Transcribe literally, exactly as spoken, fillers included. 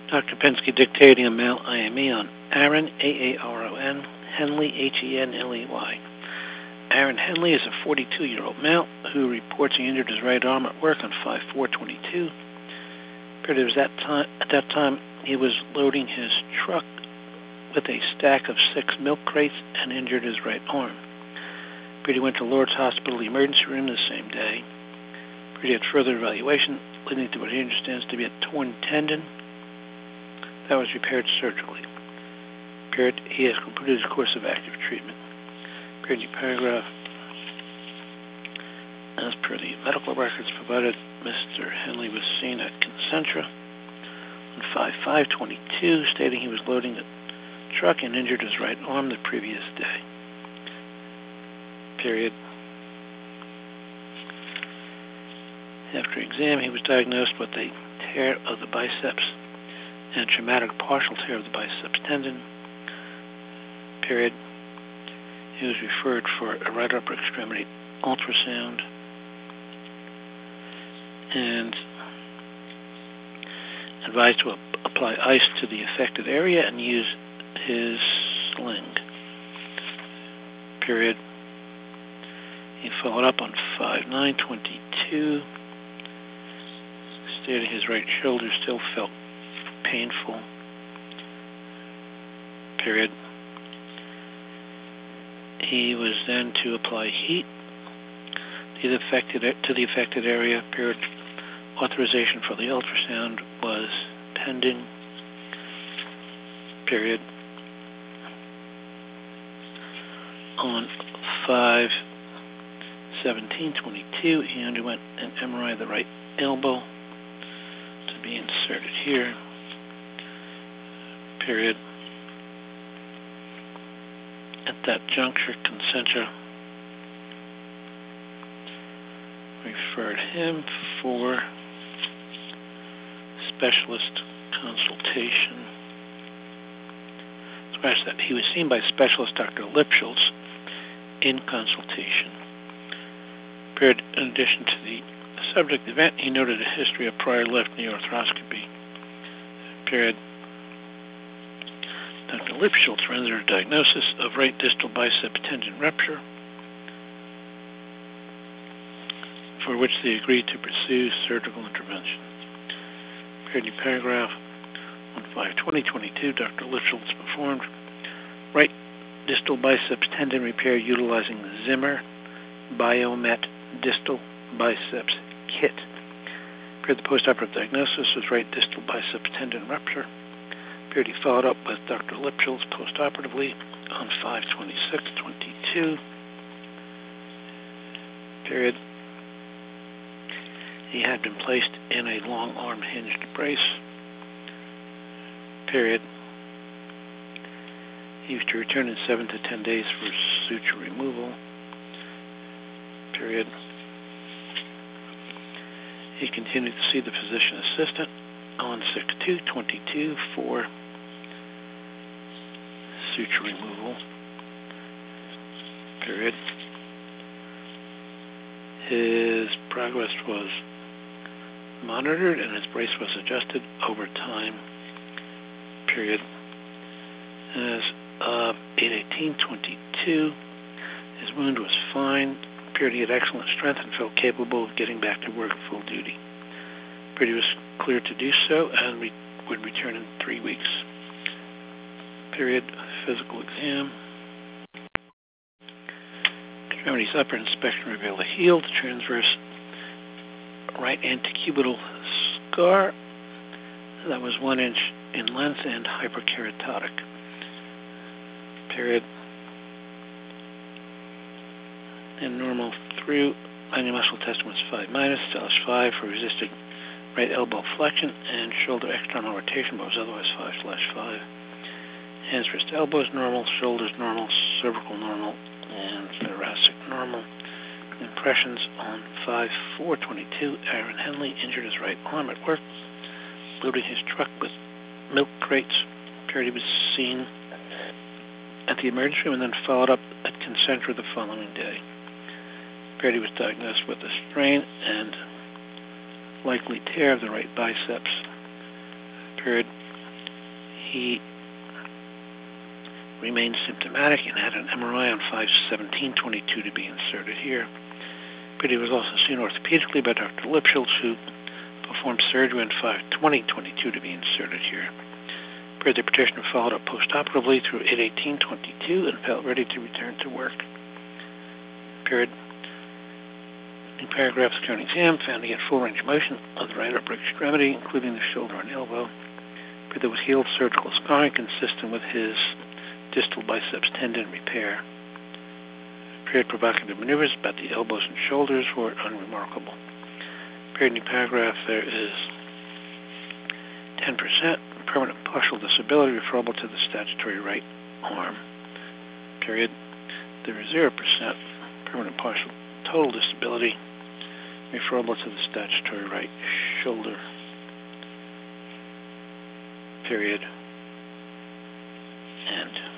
Doctor Pensky dictating a male I M E on Aaron, A A R O N, Henley, H E N L E Y. Aaron Henley is a forty-two-year-old male who reports he injured his right arm at work on five four twenty-two. It was that time, at that time he was loading his truck with a stack of six milk crates and injured his right arm. Brady went to Lourdes Hospital emergency room the same day. Brady had further evaluation, leading to what he understands to be a torn tendon that was repaired surgically. Period. He has completed his course of active treatment. Period. Paragraph. As per the medical records provided, Mister Henley was seen at Concentra on five five twenty-two, stating he was loading the truck and injured his right arm the previous day. Period. After exam, he was diagnosed with a tear of the biceps and a traumatic partial tear of the biceps tendon. Period. He was referred for a right upper extremity ultrasound and advised to ap- apply ice to the affected area and use his sling. Period. He followed up on five nine twenty-two, stating his right shoulder still felt painful. Period. He was then to apply heat to the affected to the affected area. Period. Authorization for the ultrasound was pending. Period. On five seventeen twenty-two, he underwent an M R I of the right elbow to be inserted here. Period. At that juncture, Concentra referred him for specialist consultation. Scratch that. He was seen by specialist Doctor Lipschultz in consultation. Period. In addition to the subject event, he noted a history of prior left knee arthroscopy. Period. Doctor Lipschultz rendered a diagnosis of right distal bicep tendon rupture, for which they agreed to pursue surgical intervention. Period. Paragraph on five twenty twenty-two, Doctor Lipschultz performed right distal biceps tendon repair utilizing the Zimmer Biomet Distal Biceps Kit. Period. The postoperative diagnosis was right distal biceps tendon rupture. Period. He followed up with Doctor Lipschultz postoperatively on five twenty-six twenty-two. Period. He had been placed in a long arm hinged brace. Period. He was to return in seven to ten days for suture removal. Period. He continued to see the physician assistant on six two twenty-two for suture removal. Period. His progress was monitored and his brace was adjusted over time. Period. As of eight eighteen twenty-two, his wound was fine. Period. He had excellent strength and felt capable of getting back to work full duty. Period. He was cleared to do so and re- would return in three weeks. Period. Physical exam. Extremities upper inspection revealed a healed transverse right antecubital scar that was one inch in length and hyperkeratotic. Period. And normal through linear muscle testing was five minus, slash five for resisting right elbow flexion and shoulder external rotation, but was otherwise five slash five. Hands, wrist, elbows normal, shoulders normal, cervical normal, and thoracic normal. Impressions on five four twenty-two, Aaron Henley injured his right arm at work, loading his truck with milk crates. Period. He was seen at the emergency room and then followed up at Concentra the following day. Period. He was diagnosed with a strain and likely tear of the right biceps. Period. He remained symptomatic and had an M R I on five seventeen twenty-two to be inserted here. But he was also seen orthopedically by Doctor Lipschultz, who performed surgery on five twenty twenty-two to be inserted here. The petitioner followed up postoperatively through eight eighteen twenty-two and felt ready to return to work. Period. In paragraph, the joint exam found he had full range of motion of the right upper extremity, including the shoulder and elbow. But there was healed surgical scarring consistent with his distal biceps tendon repair. Period. Provocative maneuvers about the elbows and shoulders were unremarkable. Period. In paragraph, there is ten percent permanent partial disability referable to the statutory right arm. Period. There is zero percent permanent partial total disability referable to the statutory right shoulder. Period. And